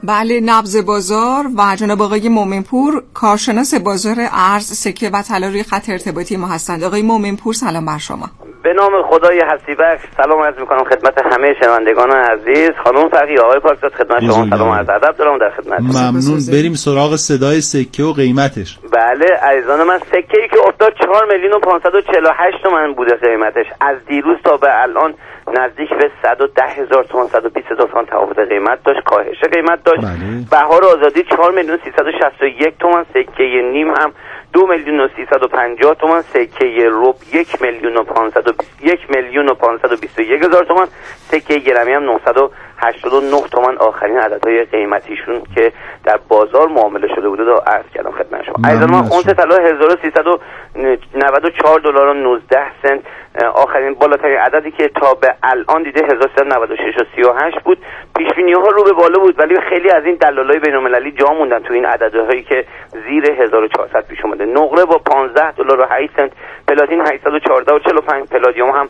بله، نبض بازار و جناب آقای مومنپور کارشناس بازار ارز، سکه و طلا روی خط ارتباطی ما هستند. آقای مومنپور سلام بر شما. به نام خدای هستی بخش سلام عرض میکنم خدمت همه شنوندگان عزیز. خانم فقیه، آقای پاکزاد، خدمت شما سلام عرض ادب دارم در خدمت. ممنون. بریم سراغ صدای سکه و قیمتش. بله عزیزان من، سکه‌ای که افتاد 4,548,000 تومان بوده قیمتش. از دیروز تا به الان نزدیک به 110,000 تومان 120,000 تومان تفاوت قیمت داشت، کاهش قیمت داشت. بهار آزادی 4,361,000 تومان، سکه نیم هم 2,350,000 تومان، سکه ربع 1,521,000 تومان، سکه گرمی هم 989 تومان. آخرین عددهای قیمتیشون که در بازار معامله شده بوده رو عرض کردم خدمت شما. عزیزان من، اونس طلا $1,394.19. آخرین بالاترین عددی که تا به الان دیده 1,396.38 بود. پیش بینی ها رو به بالا بود، ولی خیلی از این دلالای بین‌المللی جا موندن تو این عددهایی که زیر 1,400 پیش اومده. نقره با $15.08، پلاتین 814.45، پلادیوم هم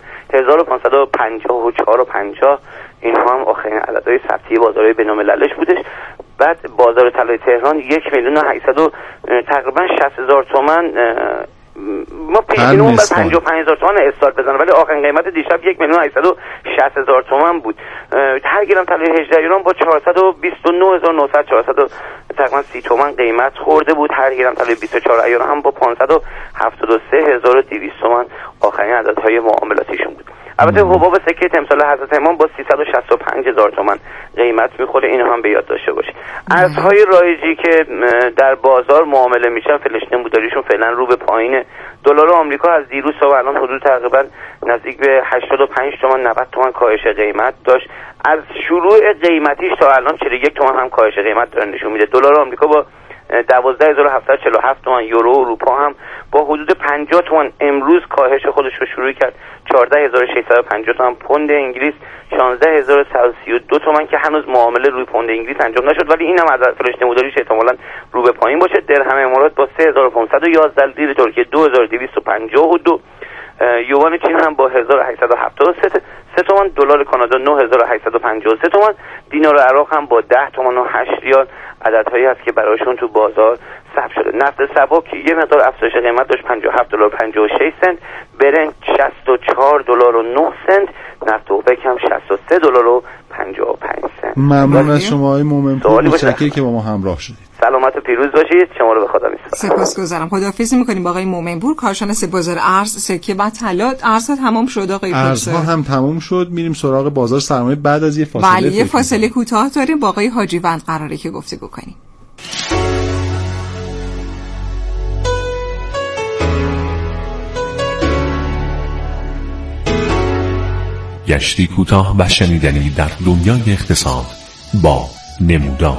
1,554.50. اینها هم آخرین عددهای ثبتی بازارهای بین‌المللیش بودش. بعد بازار طلای تهران 1,800,000 تقریبا 60,000 تومان. ما پیشینمون بر 55,000 تومان استارت بزنه، ولی آخرین قیمت دیشب 1,860,000 تومان بود. هر گرم طلای 18 ایران با 429,900 تقریبا 30 تومان قیمت خورده بود. هر گرم طلای 24 ایران هم با 573,200 تومان آخرین عددهای معاملاتیشون بود. البته حباب سکه تمثال حضرت امام با 365,000 تومان قیمت میخوره، اینو هم به یاد داشته باشید. ارزهای رایجی که در بازار معامله میشن، فلش نموداریشون فعلا رو به پایینه. دلار آمریکا از دیروز تا الان حدود تقریبا نزدیک به 85 تومان 90 تومان کاهش قیمت داشت. از شروع قیمتیش تا الان 41 تومان هم کاهش قیمت داره نشون میده. دلار آمریکا با 12,747 تومان، یورو اروپا هم با حدود 50 تومان امروز کاهش خودش رو شروع کرد. 14,650 تومان. پوند انگلیس 16,132 تومان که هنوز معامله روی پوند انگلیس انجام نشد، ولی این هم از فلش نموداریش احتمالاً رو به پایین باشه. درهم امارات با 3,511، لیر ترکیه 2,252، یوان چین هم با 1,873 تومان، دلار کانادا 9,853 تومان، دینار عراق هم با 10 تومان و 8 ریال عددهایی هست که برایشون تو بازار ثبت شده. نفت سبک یه مقدار افزایش قیمت داشت، $57.56. برنت $64.09. نفت اوپک هم $63.55. ممنون از شما آقای مومنپور، متشکرم که با ما همراه شدید. سلامت و پیروز باشید. شما رو به خدا میسپارم. سپاسگزارم. خداحافظی می‌کنیم با آقای مومنپور، کارشناس بازار ارز، سکه و طلا. ارزها تمام شد آقای پروفسور؟ ارزها هم تمام شد. میریم سراغ بازار سرمایه بعد از یه فاصله. بله، یه فاصله کوتاه داریم. با آقای حاجیوند قراره که گفتگو کنیم. گشتی کوتاه و شنیدنی در دنیای اقتصاد با نمودار.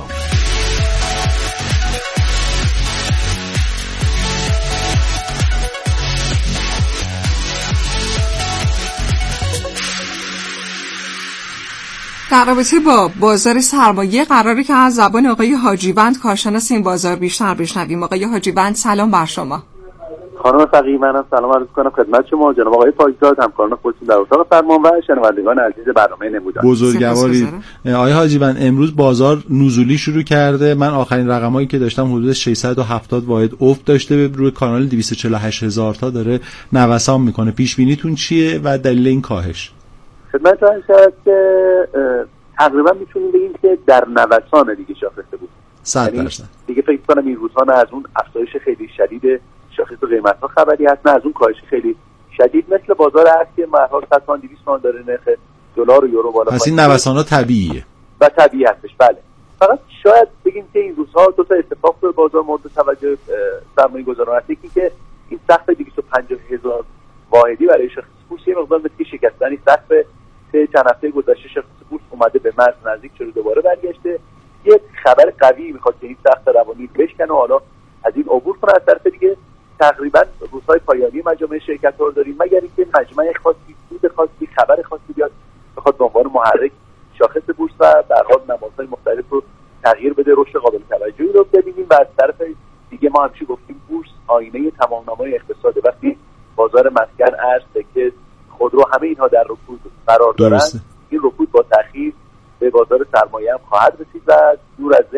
در رابطه با بازار سرمایه قراره که از زبان آقای حاجیوند کارشناس این بازار بیشتر بشنویم. آقای حاجیوند سلام بر شما. خانم فقیه، منم سلام عرض می‌کنم خدمت شما، جناب آقای پاکزاد، همکاران خودتون در اتاق فرمان و شنوندگان عزیز برنامه نمودار. بزرگوارید. آقای حاجیوند، امروز بازار نزولی شروع کرده. من آخرین رقمایی که داشتم حدود 670 واحد افت داشته، به روی کانال 248,000 تا داره نوسان میکنه. پیش بینیتون چیه و دلیل این کاهش؟ خدمتتون هست که تقریبا میتونیم بگیم که در نوسان دیگه شاخص بود. 100%. دیگه فکر کنم این روزها نه از اون افزایش خیلی شدید شاخص و قیمت ها خبری هست، نه از اون کاهش خیلی شدید مثل بازار هست که مهار 100 تومان 200 تومان داره نرخ دلار و یورو بالا. پس این نوسان ها طبیعیه و طبیعی هستش. بله، فقط شاید بگیم که این روزها دو تا اتفاق تو بازار مورد توجه سرمایه‌گذاران هست. یکی که این سقف 250,000 واحدی برای شاخص بورس یه مقدار مثل شکستنی سقف چند هفته گذشته شاخص بورس اومده به مرز نزدیک شده، دوباره برگشته. یه خبر قوی میخواد که این سقف روانی بشکنه و حالا از این عبور کنه. از طرف دیگه تقریبا روزهای پایانی مجامع شرکت‌ها رو داریم، مگر اینکه مجمع خاصی، سود خاصی، خبر خاصی بیاد بخواد به عنوان محرک شاخص بورس و در حال نمادهای مختلف رو تغییر بده، رشد قابل توجهی رو ببینیم. و از طرف دیگه ما همیشه گفتیم بورس آینه تمام‌نامه اقتصاده. وقتی بازار مسکن، ارز، سکه، خودرو همه اینها در رکود قرار دارن، این رکود با تأخیر به بازار سرمایه هم خواهد رسید و دور از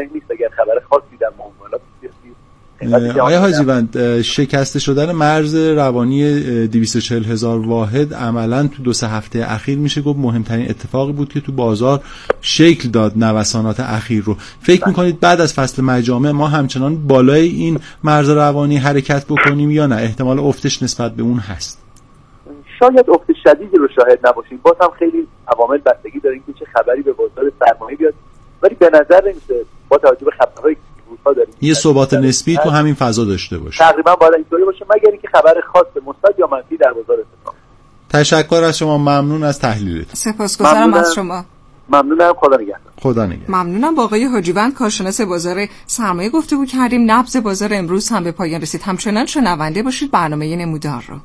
آیا حاجیوند شکسته شدن مرز روانی 240,000 واحد عملا تو 2-3 هفته اخیر میشه گفت مهمترین اتفاقی بود که تو بازار شکل داد نوسانات اخیر رو. فکر میکنید بعد از فصل مجامع ما همچنان بالای این مرز روانی حرکت بکنیم یا نه احتمال افتش نسبت به اون هست؟ شاید افت شدیدی رو شاهد نباشیم، باز هم خیلی عوامل بستگی داره که چه خبری به بازار سرمایه بیاد، ولی به نظر نمیشه با توجه به خبرهای که روزها داریم یه ثبات نسبی تو همین فضا داشته باشه. تقریبا باید اینطوری باشه مگر اینکه خبر خاص مثبت یا منفی در بازار اتفاق. تشکر از شما، ممنون از تحلیلتون. سپاسگزارم از شما. ممنونم، خدا نگهدار. خدا نگهدار. ممنونم. با آقای حاجیوند کارشناس بازار سرمایه گفتگو کردیم. نبض بازار امروز هم به پایان رسید. همچنان شنونده باشید برنامه نمودار رو.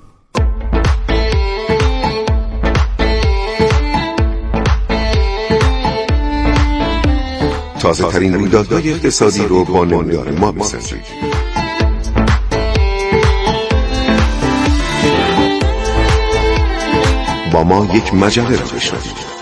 تازه ترین رویدادهای اقتصادی رو با نمودار ما بسنجید. با ما یک مجله را بشنوید.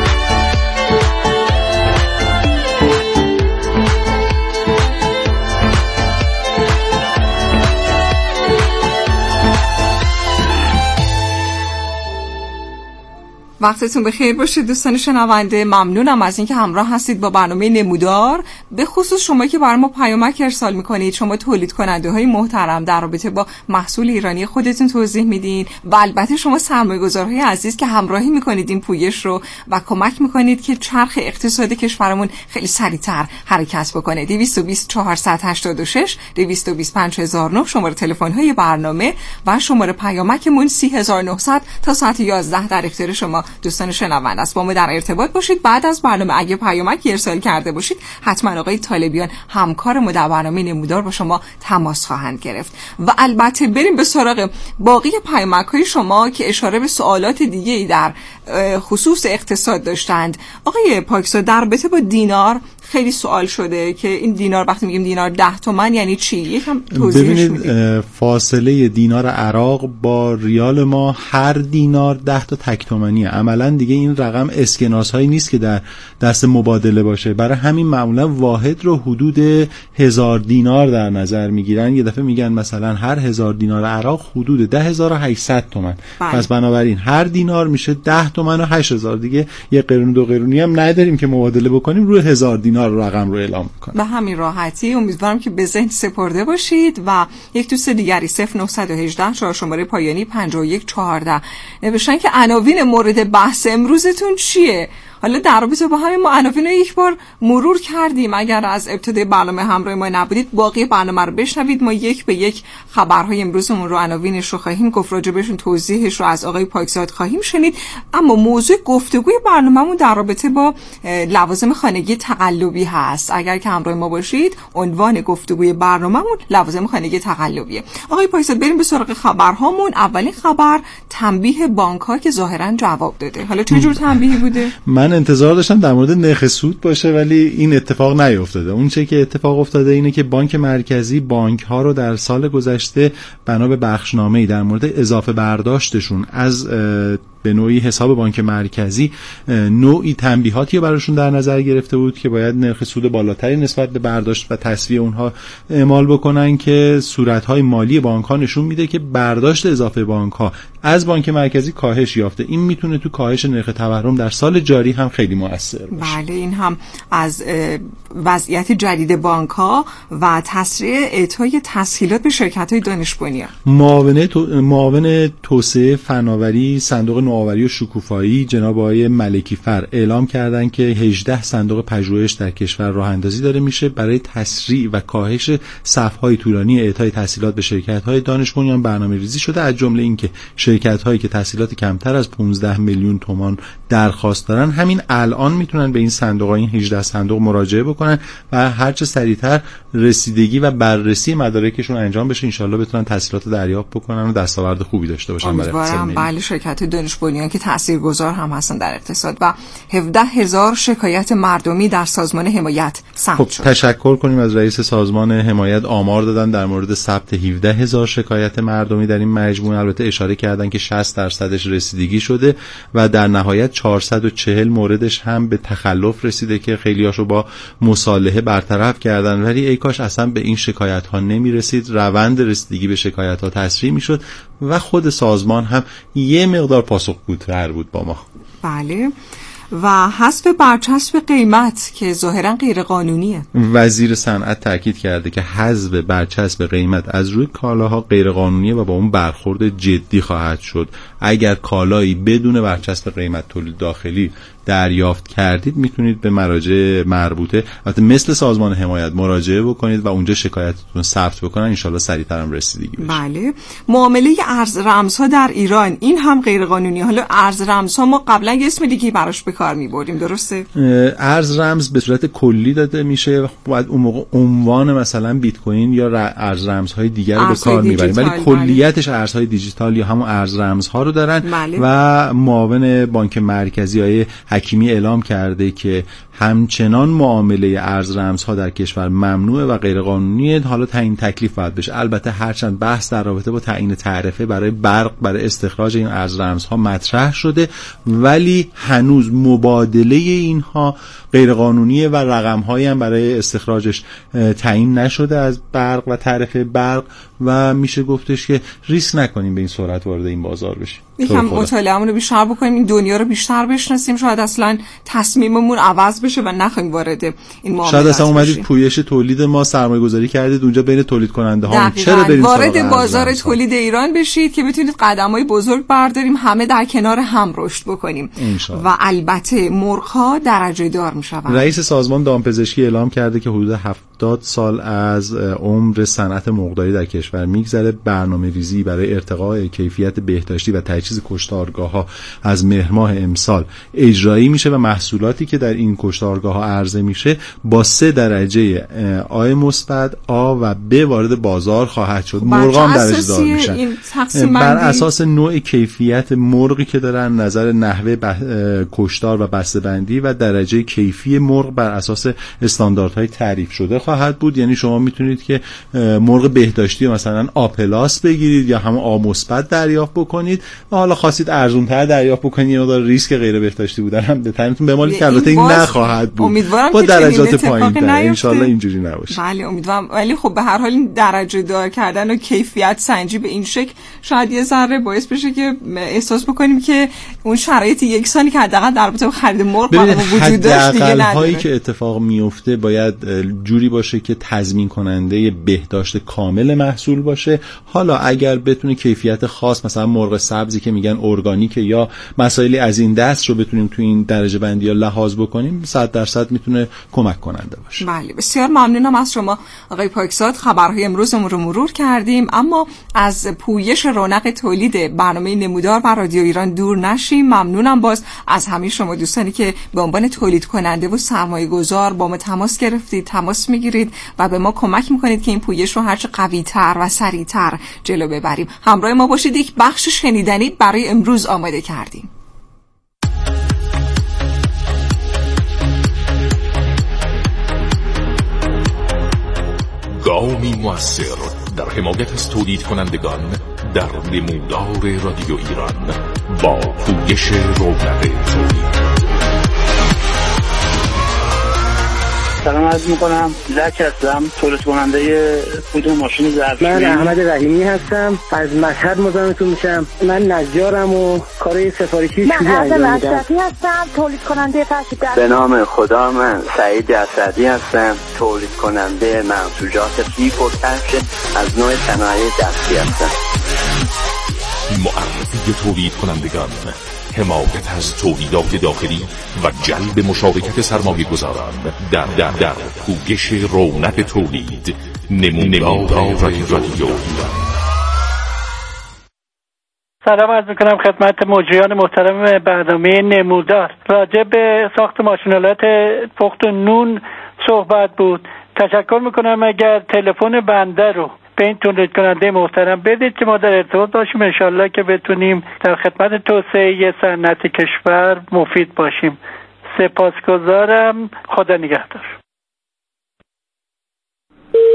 وقتتون بخیر باشه دوستان شنونده. ممنونم از اینکه همراه هستید با برنامه نمودار. به خصوص شما که برای ما پیامک ارسال میکنید، شما تولید کننده های محترم در رابطه با محصول ایرانی خودتون توضیح میدین و البته شما سرمایه‌گذارهای عزیز که همراهی میکنید این پویش رو و کمک میکنید که چرخ اقتصادی کشورمون خیلی سریعتر حرکت بکنه. 220 486 220 5009 شماره تلفن های برنامه و شماره پیامکمون 30900 تا ساعت 11 در اختیار شما دوستان شنونده است. با ما در ارتباط باشید. بعد از برنامه اگه پیامکی ارسال کرده باشید حتما آقای طالبیان همکار ما در برنامه نمودار با شما تماس خواهند گرفت. و البته بریم به سراغ باقی پیامک‌های شما که اشاره به سوالات دیگه‌ای در خصوص اقتصاد داشتند. آقای پاکزاد در رابطه با دینار خیلی سوال شده که این دینار وقتی میگیم دینار 10 تومن یعنی چی؟ یکم توضیحش میدید. ببینید فاصله دینار عراق با ریال ما هر دینار 10 تا تک تومانیه. عملا دیگه این رقم اسکناس هایی نیست که در دست مبادله باشه. برای همین معمولا واحد رو حدود 1000 دینار در نظر میگیرن. یه دفعه میگن مثلا هر 1000 دینار عراق حدود 10800 تومن. پس بنابراین هر دینار میشه 10 تومن و 8000. دیگه یه قرون دو قرونی هم نداریم که مبادله بکنیم، روی 1000 دینار رقم رو اعلام میکنه. به همین راحتی امیدوارم که به ذهن سپرده باشید. و یک دوست دیگری 0918 4 شماره پایانی 5114 نوشتن که عناوین مورد بحث امروزتون چیه؟ حالا در رابطه با همین ما عناوین رو یک بار مرور کردیم. اگر از ابتدای برنامه همراه ما نبودید باقی برنامه رو بشنوید. ما یک به یک خبرهای امروزمون رو عناوینش رو خواهیم گفت، راجع بهشون توضیحش رو از آقای پاکزاد خواهیم شنید. اما موضوع گفتگوی برنامه‌مون در رابطه با لوازم خانگی تقلبی هست. اگر که همراه ما باشید عنوان گفتگوی برنامه‌مون لوازم خانگی تقلبیه. آقای پاکزاد بریم به سراغ خبرهامون. اولین خبر تنبیه بانک‌ها که ظاهراً جواب داده. حالا چه جور تنبیهی بوده؟ من انتظار داشتم در مورد نرخ سود باشه ولی این اتفاق نیفتاده. اون چه که اتفاق افتاده اینه که بانک مرکزی بانک ها رو در سال گذشته بنا به بخشنامه‌ای در مورد اضافه برداشتشون از به نوعی حساب بانک مرکزی نوعی تنبیهاتی رو براشون در نظر گرفته بود که باید نرخ سود بالاتری نسبت به برداشت و تسویه اونها اعمال بکنن که صورت‌های مالی بانک‌ها نشون میده که برداشت اضافه بانک‌ها از بانک مرکزی کاهش یافته. این میتونه تو کاهش نرخ تورم در سال جاری هم خیلی مؤثر باشه. بله این هم از وضعیت جدید بانک‌ها و تسریع اعطای تسهیلات به شرکت‌های دانش بنیان. معاون توسعه فناوری صندوق نوآوری و شکوفایی جناب آقای ملکی فر اعلام کردن که 18 صندوق پژوهش در کشور راه اندازی داره میشه برای تسریع و کاهش صف‌های طولانی اعطای تسهیلات به شرکت‌های دانش بنیان برنامه‌ریزی شده. از جمله اینکه شرکت‌هایی که تسهیلات کمتر از 15 میلیون تومان درخواست دارن همین الان میتونن به این صندوق، این 18 صندوق مراجعه بکنن و هرچه سریعتر رسیدگی و بررسی مدارکشون انجام بشه، ان شاءالله بتونن تسهیلات دریافت بکنن و دستاورد خوبی داشته باشن برای اقتصاد. بله شرکت دانش بنیان که تاثیرگذار هم هستن در اقتصاد و 17000 شکایت مردمی در سازمان حمایت ثبت شد. تشکر کنیم از رئیس سازمان حمایت. آمار دادن در مورد ثبت 17000 شکایت مردمی در این مجموعه. البته اشاره کردن که 60% رسیدگی شده و در نهایت 440 موردش هم به تخلف رسیده که خیلیاشو با مصالحه برطرف کردن. ولی ای کاش اصلا به این شکایت ها نمی رسید، روند رسیدگی به شکایت ها تسریع می شد و خود سازمان هم یه مقدار پاسخگوتر بود با ما. بله. و حذف برچسب قیمت که ظاهرا غیر قانونیه. وزیر صنعت تاکید کرده که حذف برچسب قیمت از روی کالاها غیر قانونیه و با اون برخورد جدی خواهد شد. اگر کالایی بدون برچسب قیمت تولید داخلی دریافت کردید میتونید به مراجع مربوطه البته مثل سازمان حمایت مراجعه بکنید و اونجا شکایتتون ثبت بکنن، انشالله سریعتر هم رسیدگی بشه. بله. معامله ارز رمزها در ایران این هم غیر قانونی. حالا ارز رمزها ما قبلا یه اسم دیگه براش به کار می‌بردیم، درسته؟ ارز رمز به صورت کلی داده میشه و بعد اون موقع عنوان مثلا بیت کوین یا ارز رمزهای دیگر رو به کار می‌بریم، ولی کلیتش ارزهای دیجیتال یا همون ارز رمزها رو دارن. بله. و معاون بانک مرکزی آقای حکیمی اعلام کرده که همچنان معامله ارز رمزها در کشور ممنوعه و غیر قانونیه. حالا تعیین تکلیف باید بشه. البته هرچند بحث در رابطه با تعیین تعرفه برای برق برای استخراج این ارز رمزها مطرح شده، ولی هنوز مبادله اینها غیر قانونیه و رقم‌هایی هم برای استخراجش تعیین نشده از برق و تعرفه برق و میشه گفتش که ریسک نکنیم به این سرعت وارد این بازار بشیم. یکم مطالعه‌مون رو بیشتر بکنیم، این دنیا رو بیشتر بشناسیم، شاید اصلا تصمیممون عوض بشه و نخوایم وارد این معاملات. شاید اصلا اومدید پویش تولید ما سرمایه‌گذاری کردید اونجا بین تولید کننده ها، چرا بریم وارد بازار تولید ایران بشید که بتونید قدم‌های بزرگ برداریم، همه در کنار هم رشد بکنیم و البته مرغ‌ها درجه دار میشن. رئیس سازمان دامپزشکی اعلام کرده که حدود 70 سال از عمر صنعت مرغداری در کشور میگذره. برنامه‌ریزی برای ارتقاء کیفیت بهداشتی و تجهیز کشتارگاه‌ها از مهر ماه امسال اجرایی میشه و محصولاتی که در این کشتارگاه‌ها عرضه میشه با 3 درجه آ مثبت، آ و ب وارد بازار خواهد شد. مرغام درجه دار میشن بر اساس نوع کیفیت مرغی که دارن، نظر نحوه کشتار و بسته‌بندی و درجه کیفی مرغ بر اساس استانداردهای تعریف شده خواهد بود. یعنی شما میتونید که مرغ بهداشتی مثلا آ پلاس بگیرید یا هم آ مثبت دریافت بکنید و حالا خواستید ارزان‌تر دریافت بکنید یا مقدار ریسک غیر بهداشتی بودن هم بتونید بمالید که البته این نخواهد بود با درجات پایین‌تر. ان شاءالله اینجوری نباشه. بله امیدوارم. ولی خب به هر حال این درجه دار کردن و کیفیت سنجی به این شکل شاید یه ذره باعث بشه که احساس بکنیم که اون شرایط یکسانی که حداقل در رابطه با خرید مرغ وجود داشت دیگه نداره. هایی که اتفاق میفته باید جوری باشه که تضمین کننده بهداشت کامل محصول باشه. حالا اگر بتونه کیفیت خاص مثلا مرغ سبزی که میگن ارگانیک یا مسائلی از این دست رو بتونیم تو این درجه بندی یا لحاظ بکنیم 100% میتونه کمک کننده باشه. بله بسیار ممنونم از شما آقای پاکزاد. خبرهای امروزمون رو مرور کردیم، اما از پویش رونق تولید برنامه نمودار بر رادیو ایران دور نشیم. ممنونم باز از همه شما دوستانی که به عنوان تولید کننده و سرمایه‌گذار با ما تماس گرفتید، تماس میگیرید و به ما کمک میکنید که این پویش رو هرچه قوی‌تر و سریع‌تر جلو ببریم. همراه ما باشید. یک بخش شنیدنی برای امروز آماده کردیم. گامی مؤثر در حمایت از تولید کنندگان در نمودار رادیو ایران با پویش رونق تولید. سلام عرض میکنم. زک هستم، تولید کننده خود ماشین ظرفشویی. من احمد رحیمی هستم، از مشهد مزاحمتون میشم. من نجارم و کارهای سفارشی شویی انجام میدم. من اشرفی هستم، تولید کننده فرش‌در. به نام خدا من سعید اسدی هستم، تولید کننده منسوجات فیک و کفش از نوع صنایع دستی هستم. معرفی تولید کنندگان، حمایت از تولیدات داخلی و جلب مشارکت سرمایه‌گذاران در پویش رونق تولید. نمودار رادیو. سلام عرض می‌کنم خدمت مجریان محترم برنامه نمودار. راجع به ساخت ماشین‌آلات پخت نون صحبت بود. تشکر می‌کنم اگر تلفن بنده رو به این تولید کننده محترم بدید که ما در ارتباط باشیم، انشالله که بتونیم در خدمت توسعه صنعت کشور مفید باشیم. سپاسگزارم. خدا نگهدار.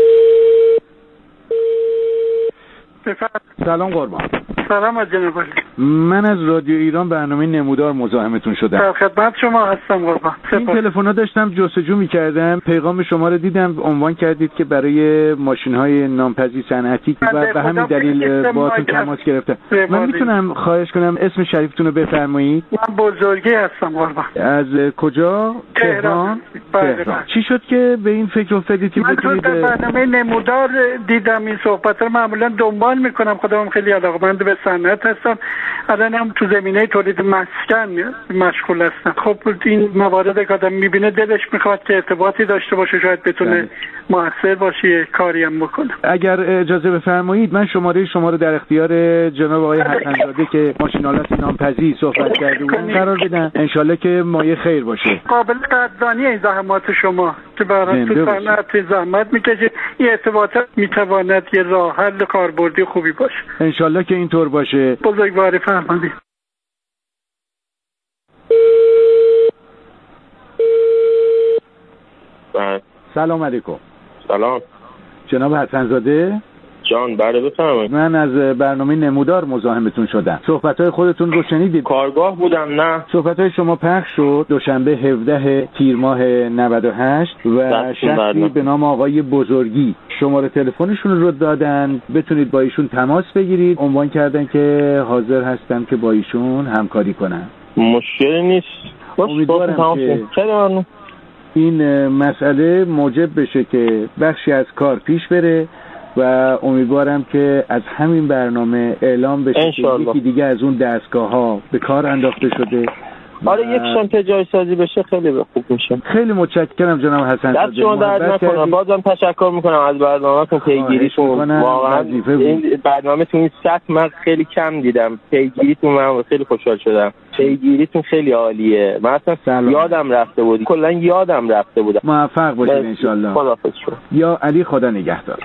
سلام قربان. سلام از جناب. من از رادیو ایران برنامه نمودار مزاحمتون شدم. در خدمت شما هستم قربان. این تلفن‌ها داشتم جستجو می‌کردم، پیغام شما رو دیدم، عنوان کردید که برای ماشین‌های نامپذیر صنعتی و به همین دلیل باهاتون تماس گرفتم. من میتونم خواهش کنم اسم شریفتون رو بفرمایید؟ من بزرگی هستم قربان. از کجا؟ تهران. چی شد که به این فکر افتادید که بتونید؟ من برنامه نمودار دیدم این صحبت‌ها رو معمولاً دنبال می‌کنم. خودم خیلی علاقه‌مند به صنعت هستم. الان هم تو زمینه تولید مسکن مشغول هستم. خب این موارد که آدم می‌بینه دلش می‌خواد که ارتباطی داشته باشه، شاید بتونه موثر باشه، کاری هم بکنه. اگر اجازه بفرمایید من شماره شما رو در اختیار جناب آقای حسن‌زاده که ماشین‌آلات نامپذیر صحبت کرده بودن قرار بدم. انشالله که مایه خیر باشه. قابل قدردانی این زحمات شما که برای تو صنعت زحمت می‌کشید. این ارتباطات می‌تواند یه راه حل کاربردی خوبی باشه. انشالله که اینطور باشه. بزرگواری فرمایید. سلام علیکم. سلام جناب حسن‌زاده. جان بله بفرمایید. من از برنامه نمودار مزاحمتون شدم. صحبت‌های خودتون رو شنیدید؟ کارگاه بودم. نه صحبت‌های شما پخش شد دوشنبه 17 تیر ماه 98 و شخصی به نام آقای بزرگی شماره تلفنشون رو دادن بتونید با ایشون تماس بگیرید. عنوان کردن که حاضر هستم که با ایشون همکاری کنم. مشکلی نیست. امیدوارم که این مسئله موجب بشه که بخشی از کار پیش بره و امیدوارم که از همین برنامه اعلام بشه که یکی دیگه از اون دستگاه‌ها به کار انداخته شده. آره یکشون تجاری سازی بشه خیلی خوب میشه. خیلی متشکرم جناب حسن‌زاده. دست شما درد نکنه. بازم تشکر میکنم از برنامه‌تون، پیگیریتون. واقعا این برنامه‌تون این سطح من خیلی کم دیدم. پیگیریتون من خیلی خوشحال شدم. پیگیریتون خیلی عالیه. من اصلا یادم رفته بود. کلا یادم رفته بود. موفق باشید ان شاءالله. خداحافظ شما. یا علی خدا نگهدار.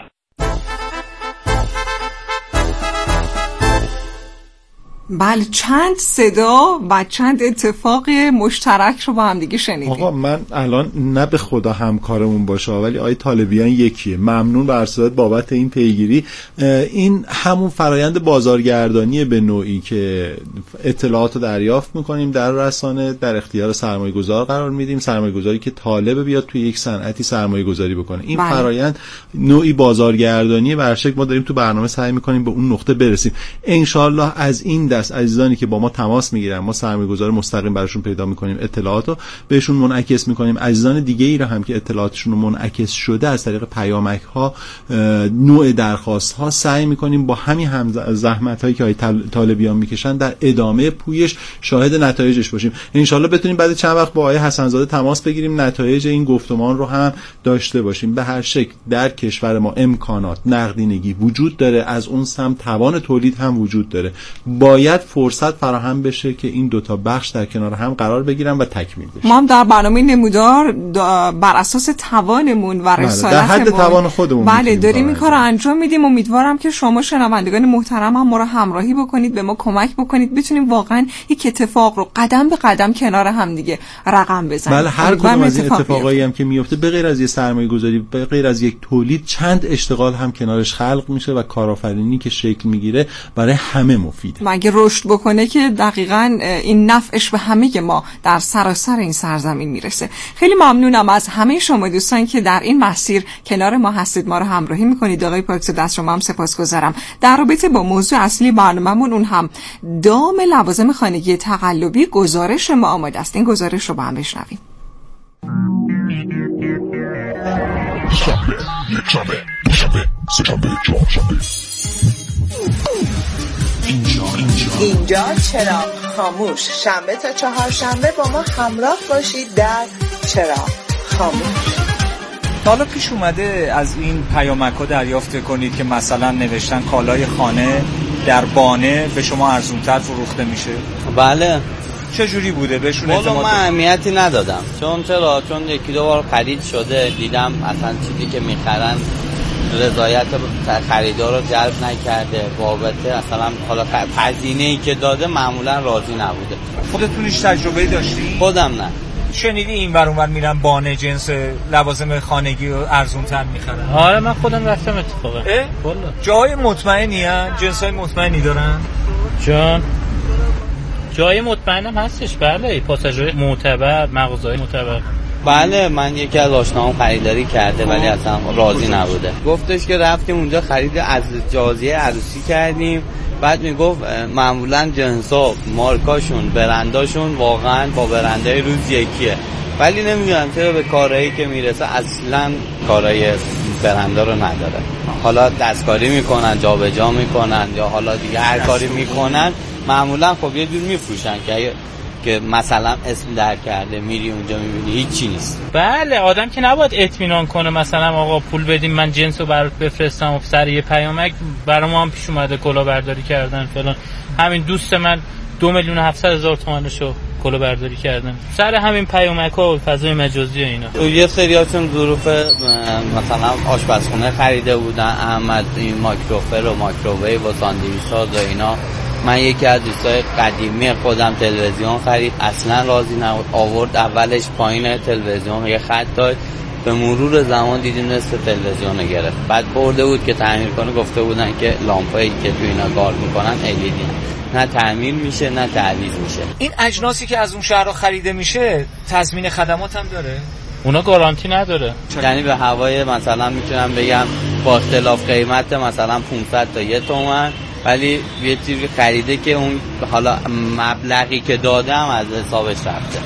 بله چند صدا و چند اتفاق مشترک رو با هم دیگه شنیدیم. آقا من الان نه به خدا همکارمون باشه ولی آقای طالبیان یکیه. ممنون بر صدات بابت این پیگیری. این همون فرایند بازارگردانی به نوعی که اطلاعات رو دریافت میکنیم در رسانه، در اختیار سرمایه‌گذار قرار میدیم، سرمایه‌گذاری که طالب بیاد توی یک صنعتی سرمایه‌گذاری بکنه. این فرایند نوعی بازارگردانی برشک ما داریم تو برنامه سعی میکنیم به اون نقطه برسیم. ان شاءالله از این عزیزانی که با ما تماس میگیرن ما سرمایه‌گذار مستقیم براشون پیدا میکنیم، اطلاعاتو بهشون منعکس میکنیم. عزیزان دیگه ای رو هم که اطلاعاتشون منعکس شده از طریق پیامک ها، نوع درخواست ها سعی میکنیم با همین زحمت هایی که آقای طالبیان میکشن در ادامه پویش شاهد نتایجش باشیم. ان شاءالله بتونیم بعد چند وقت با آقای حسن‌زاده تماس بگیریم، نتایج این گفتمان رو هم داشته باشیم. به هر شکل در کشور ما امکانات نقدینگی وجود داره، از اون سمت توان تولید هم وجود داره. باید فرصت فراهم بشه که این دوتا بخش در کنار هم قرار بگیرن و تکمیل بشه. ما هم در برنامه نمودار بر اساس توانمون و رسالتمون در حد توان خودمون داریم این کار رو انجام میدیم. امیدوارم که شما شنوندگان محترم هم ما رو همراهی بکنید، به ما کمک بکنید بتونیم واقعا یک اتفاق رو قدم به قدم کنار هم دیگه رقم بزنیم. بله هر کدوم از این اتفاقایی هم که میفته به غیر از یه سرمایه‌گذاری، به غیر از یک تولید، چند اشتغال هم کنارش خلق میشه و کارآفرینی که شکل میگیره برای همه مفیده. مگه رشد بکنه که دقیقاً این نفعش به همه ما در سراسر این سرزمین میرسه. خیلی ممنونم از همه شما دوستان که در این مسیر کنار ما هستید، ما رو همراهی میکنید. آقای پاکزاده از شما هم سپاسگزارم. در رابطه با موضوع اصلی برنامه‌مون اون هم دام لوازم خانگی تقلبی گزارش ما آماده است. این گزارش رو با هم بشنویم. شنبه، یکشنبه، دوشنبه، سه‌شنبه، چهارشنبه. اینجا چراغ خاموش، شنبه تا چهارشنبه با ما همراه باشید در چراغ خاموش. حالا پیش اومده از این پیامک‌ها دریافت کنید که مثلا نوشتن کالای خانه در بانه به شما ارزان‌تر فروخته میشه؟ بله. چه جوری بوده بهشون اعتماد؟ من اهمیتی ندادم. چون یکی دو بار خرید شده، دیدم اصلا چیزی که میخرن رضایت خریدار رو جلب نکرده، بابت مثلا حالا هزینه‌ای که داده معمولا راضی نبوده. خودتون هیچ تجربه‌ای داشتی؟ خودم نه. شنیدی این ور اون ور میرن بانه جنس لوازم خانگی رو ارزان‌تر میخرن؟ آره من خودم رفتم اتفاقا. جای مطمئنی هست؟ جنسای مطمئنی دارن؟ جان جای مطمئنم هستش. بله، پاساژهای معتبر، مغازه‌های معتبر. بله، من یکی از آشناهام خریداری کرده ولی اصلا راضی نبوده. گفتش که رفتیم اونجا خرید از جازیه عروسی کردیم، بعد میگفت معمولا جنسا، مارکاشون، برنداشون واقعا با برندهای روز یکیه، ولی نمیدونم چرا به کارهایی که میرسه اصلا کارهای برندا رو نداره. حالا دستکاری میکنن، جابجا میکنن یا حالا دیگه هر کاری میکنن، معمولا خب یه جور میفروشن که مثلا اسم در کرده، میری اونجا میبینی هیچی نیست. بله، آدم که نباید اطمینان کنه مثلا آقا پول بدیم من جنسو برات بفرستم و سر یه پیامک. برای ما هم پیش اومده کلاهبرداری کردن فلان. همین دوست من 2,700,000 تومانشو کلاهبرداری کردن سر همین پیامک‌ها و فضای مجازی و اینا. یه سریاشون ظروف مثلا آشپزخونه خریده بودن، احمد این مایکروفر و مایکروویو و ساندویچ‌ها و اینا. من یکی از دوستای قدیمی خودم تلویزیون خرید، اصلا راضی نبود. آورد اولش پایین تلویزیون یه خط داشت، به مرور زمان دیدیم نصف تلویزیون رو گرفت. بعد برده بود که تعمیر کنه، گفته بودن که لامپایی که تو اینا کار میکنن LED نه تعمیر میشه نه تعویض میشه. این اجناسی که از اون شهرها خریده میشه تضمین خدمات هم داره؟ اونا گارانتی نداره. یعنی به هوای مثلا میتونم بگم با اختلاف قیمت مثلا 500 تا 1 تومن، ولی یه چیزی خریده که اون حالا مبلغی که دادم از حسابش رفته.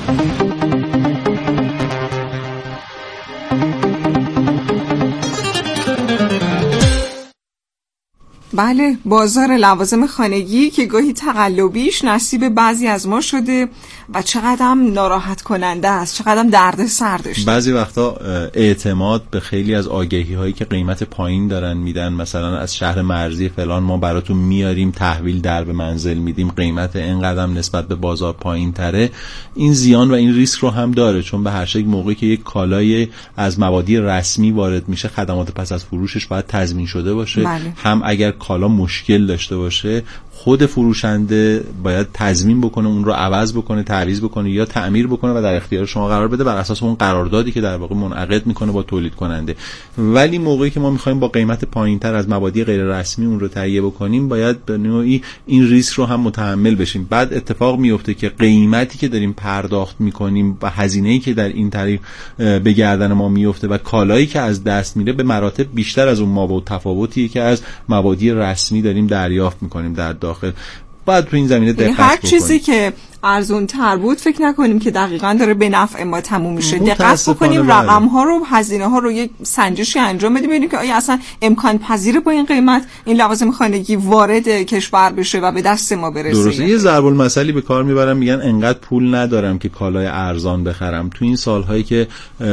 بله، بازار لوازم خانگی که گاهی تقلبیش نصیب بعضی از ما شده و چقدر ناراحت کننده است، چقدر درد سر داشته. بعضی وقتا اعتماد به خیلی از آگهی هایی که قیمت پایین دارن میدن، مثلا از شهر مرزی فلان ما براتون میاریم تحویل در به منزل میدیم، قیمت اینقدر نسبت به بازار پایین تره، این زیان و این ریسک رو هم داره. چون به هر شکل موقعی که یک کالای از مبادی رسمی وارد میشه، خدمات پس از فروشش باید تضمین شده باشه. بله. هم اگر کالا مشکل داشته باشه، خود فروشنده باید تضمین بکنه، اون رو عوض بکنه، تعویض بکنه یا تعمیر بکنه و در اختیار شما قرار بده بر اساس اون قراردادی که در واقع منعقد میکنه با تولید کننده. ولی موقعی که ما میخوایم با قیمت پایینتر از مبادی غیر رسمی اون رو تهیه بکنیم، باید به نوعی این ریسک رو هم متحمل بشیم. بعد اتفاق میفته که قیمتی که داریم پرداخت میکنیم و هزینه‌ای که در این طریق به گردن ما میفته و کالایی که از دست میره به مراتب بیشتر از اون مابعد تفاوتیه که از مبادی رسمی داریم دریافت میکنیم در داخل. بعد تو این زمینه دقت هر چیزی که ارزون تر بود فکر نکنیم که دقیقاً داره به نفع ما تموم میشه. دقت بکنیم رقم ها رو، هزینه ها رو یک سنجشی انجام بدیم ببینیم که آیا اصلا امکان پذیره با این قیمت این لوازم خانگی وارد کشور بشه و به دست ما برسه. درسته. یه ضرب المثلی به کار میبرم، میگن انقدر پول ندارم که کالای ارزان بخرم. تو این سالهایی که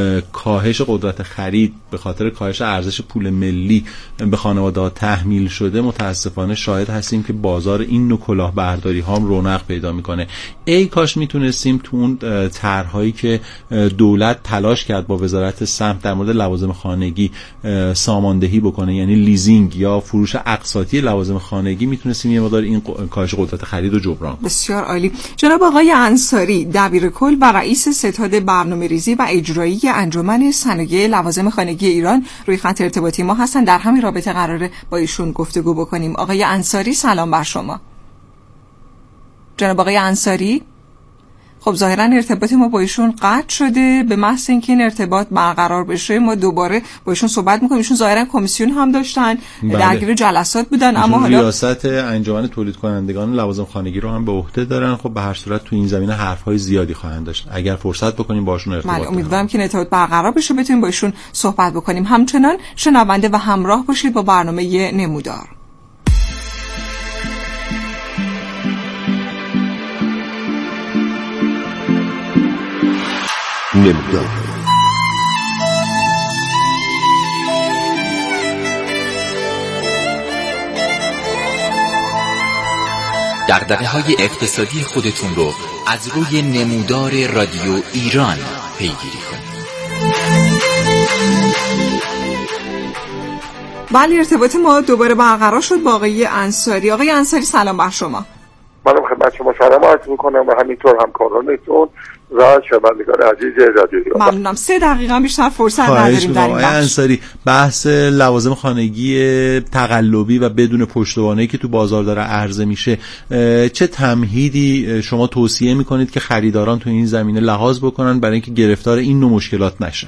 کاهش قدرت خرید به خاطر کاهش ارزش پول ملی به خانواده‌ها تحمیل شده، متاسفانه شاهد هستیم که بازار این نوع کلاهبرداری ها رونق پیدا میکنه. ای کاش میتونستیم تو اون طرح‌هایی که دولت تلاش کرد با وزارت سمت در مورد لوازم خانگی ساماندهی بکنه، یعنی لیزینگ یا فروش اقساطی لوازم خانگی، میتونستیم یه مقدار این کاهش قدرت خرید رو جبران کنیم. بسیار عالی. جناب آقای انصاری، دبیرکل و رئیس ستاد برنامه‌ریزی و اجرایی انجمن صنایع لوازم خانگی ایران روی خط ارتباطی ما هستن. در همین رابطه قراره با ایشون گفتگو بکنیم. آقای انصاری سلام بر شما. جناب آقای انصاری، خب ظاهرا ارتباط ما با ایشون قطع شده. به محض اینکه این ارتباط برقرار بشه ما دوباره با ایشون صحبت میکنیم. ایشون ظاهرا کمیسیون هم داشتن، درگیر جلسات بودن، اما حالا ریاست انجمن تولید کنندگان لوازم خانگی رو هم به عهده دارن. خب به هر صورت تو این زمینه حرف‌های زیادی خواهند داشت. اگر فرصت بکنیم باشون ارتباط بکنیم. امیدوارم که ارتباط برقرار بشه، بتونیم با ایشون صحبت بکنیم. همچنان شنونده و همراه باشید با برنامه نمودار. نمودار. دغدغه‌های اقتصادی خودتون رو از روی نمودار رادیو ایران پیگیری کنید. بله، ارتباط ما دوباره برقرار شد با آقای انصاری. آقای انصاری سلام بر شما. منم خدمت شما سلام عرض می‌کنم و همینطور همکارانتون راحت شنوندگان عزیز رادیو ایران. ممنونم. 3 دقیقه بیشتر فرصت نداریم در این بخش. انصاری، بحث لوازم خانگی تقلبی و بدون پشتوانه‌ای که تو بازار داره عرضه میشه، چه تمهیدی شما توصیه میکنید که خریداران تو این زمینه لحاظ بکنن برای اینکه گرفتار این نوع مشکلات نشن؟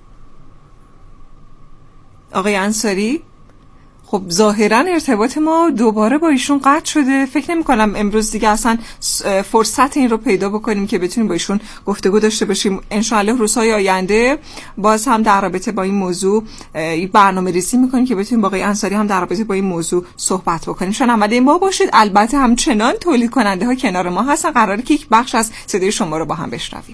آقای انصاری، خب ظاهرا ارتباط ما دوباره با ایشون قطع شده. فکر نمی کنم امروز دیگه اصلا فرصت این رو پیدا بکنیم که بتونیم با ایشون گفتگو داشته باشیم. انشاءالله روزهای آینده باز هم در رابطه با این موضوع برنامه ریزی میکنیم که بتونیم با آقای انصاری هم در رابطه با این موضوع صحبت بکنیم. شنونده ما باشید. البته همچنان تولید کننده ها کنار ما هستن. قراره که یک بخش از صدای شما رو با هم بشنویم.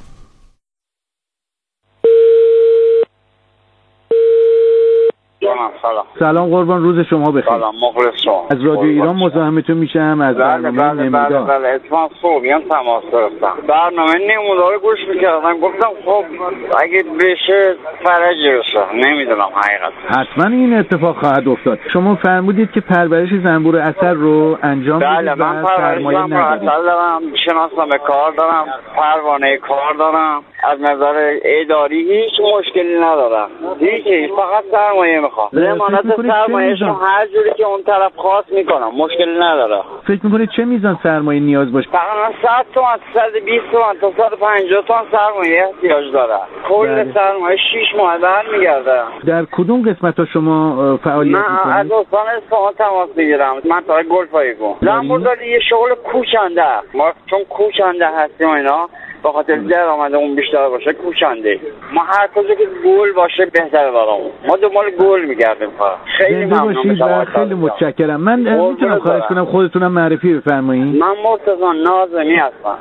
سلام قربان، روز شما بخیر. سلام، مخلص شما. از رادیو ایران مزاحمتون میشم از برنامه نمودار. بله اتفاقا صبحیان تماس گرفتم. برنامه نمودار گوش میکردم، گفتم خب اگه بشه فرجی بشه، نمیدونم حقیقت. حتما این اتفاق خواهد افتاد. شما فرمودید که پرورش زنبور عسل رو انجام بدید. بله، من پرورش زنبور عسل دارم، شناسنامه کار دارم، پروانه کار دارم. از نظر اداری هیچ مشکلی ندارم. هیچ، فقط سرمایه میخوام. ضمانت سرمایه‌شون هر جوری که اون طرف خواست میکنم، مشکلی نداره. فکر میکنید چه میزان سرمایه نیاز باشه؟ تقریبا 100 تومن، 120 تومن تا 150 تومن سرمایه احتیاج داره. کل سرمایه 6 ماه برمیگرده. در کدوم قسمت ها شما فعالیت میکنید؟ من از استان اصفهان تماس میگیرم. منطقه گلپایگون. زنبورداری یه شغل کوچنده. ما چون کوچنده هستیم اینا، به خاطر درآمدمون بیشتر باشه کوچنده. ما هر کجا که گل باشه بهتره برامون. ما دنبال گل میگردیم. خیلی ممنون شما. خیلی متشکرم. من میتونم خواهش کنم خودتونم معرفی بفرمایید؟ من مرتضی ناظمی هستم.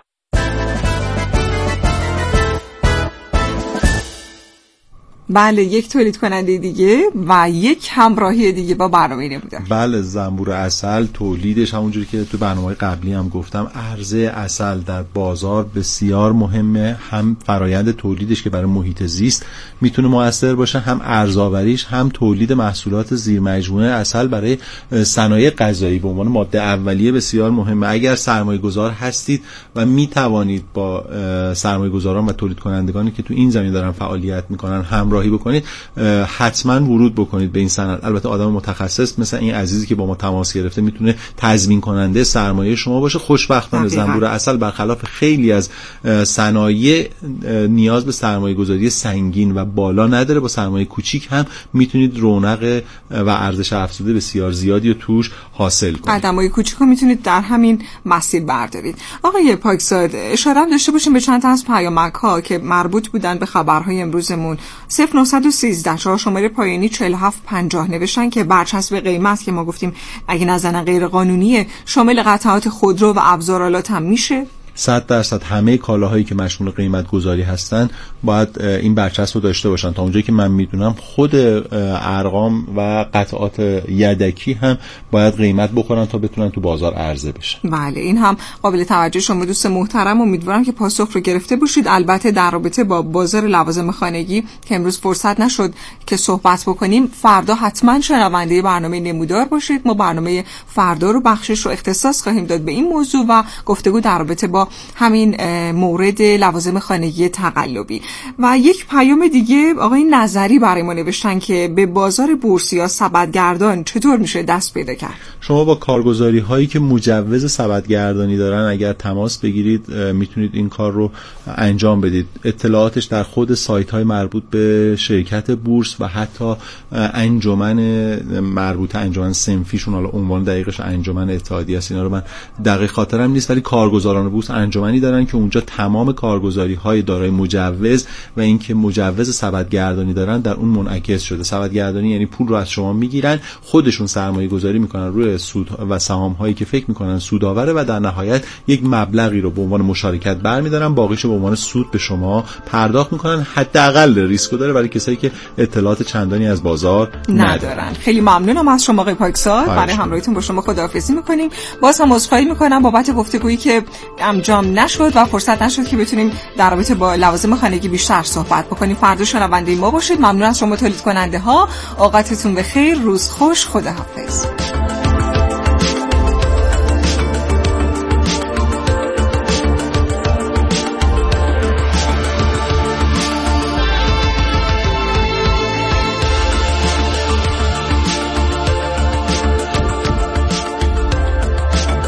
بله، یک تولید کننده دیگه و یک همراهی دیگه با برنامه نمودار. بله، زنبور عسل تولیدش همونجوری که تو برنامه قبلی هم گفتم، عرضه عسل در بازار بسیار مهمه. هم فرایند تولیدش که برای محیط زیست میتونه مؤثر باشه، هم ارزآوریش، هم تولید محصولات زیر مجموعه عسل برای صنایع غذایی به عنوان ماده اولیه بسیار مهمه. اگر سرمایه‌گذار هستید و میتوانید با سرمایه‌گذاران و تولید کنندگانی که تو این زمینه دارن فعالیت میکنن همراهی بکنید، حتما ورود بکنید به این صنعت. البته آدم متخصص مثل این عزیزی که با ما تماس گرفته میتونه تضمین کننده سرمایه شما باشه. خوشبختانه زنبور عسل برخلاف خیلی از صنایع نیاز به سرمایه گذاری سنگین و بالا نداره. با سرمایه کوچیک هم میتونید رونق و ارزش افزوده بسیار زیادی رو توش حاصل کنید. قدم‌های کوچیک رو میتونید در همین مسیر بردارید. آقای پاکزاد، اشاره داشته باشیم به چند تا از پیامک‌ها که مربوط بودن به خبرهای امروزمون. 0913 شماره پایانی 4750 نوشتن که برچسب قیمت که ما گفتیم اگه نزنن غیر قانونیه، شامل قطعات خودرو و ابزارآلات هم میشه. 100% همه کالاهایی که مشمول قیمت گذاری هستن باید این برچسب رو داشته باشن. تا اونجایی که من میدونم خود ارقام و قطعات یدکی هم باید قیمت بخورن تا بتونن تو بازار عرضه بشن. بله، این هم قابل توجه شما دوست محترم. امیدوارم که پاسخ رو گرفته باشید. البته در رابطه با بازار لوازم خانگی که امروز فرصت نشد که صحبت بکنیم، فردا حتما شنونده برنامه نمودار باشید. ما برنامه فردا رو بخشش رو اختصاص خواهیم داد به این موضوع و گفتگو در رابطه با همین مورد لوازم خانگی تقلبی. و یک پیام دیگه آقای نظری برای ما نوشتن که به بازار بورس یا سبدگردان چطور میشه دست پیدا کرد؟ شما با کارگزاری هایی که مجوز سبدگردانی دارن اگر تماس بگیرید میتونید این کار رو انجام بدید. اطلاعاتش در خود سایت های مربوط به شرکت بورس و حتی انجمن مربوطه، انجمن صنفیشون، حالا عنوان دقیقش انجمن اتحادیه است، اینا رو من دقیق خاطرم نیست، ولی کارگزاران بورس انجمنی دارن که اونجا تمام کارگزاری های دارای مجوز و اینکه مجوز سبدگردانی دارن در اون منعکس شده. سبدگردانی یعنی پول رو از شما میگیرن، خودشون سرمایه گذاری میکنن روی سود و سهام هایی که فکر میکنن سودآوره و در نهایت یک مبلغی رو به عنوان مشارکت برمیدارن، باقیشو به عنوان سود به شما پرداخت میکنن. حداقل ریسکو داره برای کسایی که اطلاعات چندانی از بازار ندارن. خیلی ممنونم از شما آقای پاکزاد. برای همراهیتون با شما خداحافظی میکنیم. باز هم عذرخواهی میکنم بابت گفتگویی که انجام نشد و فرصت نشد که بتونیم در رابطه با لوازم خانگی بیشتر صحبت بکنیم. فردا شنونده ما باشید. ممنون از شما تولید کننده ها. اوقاتتون بخیر، روز خوش، خداحافظ.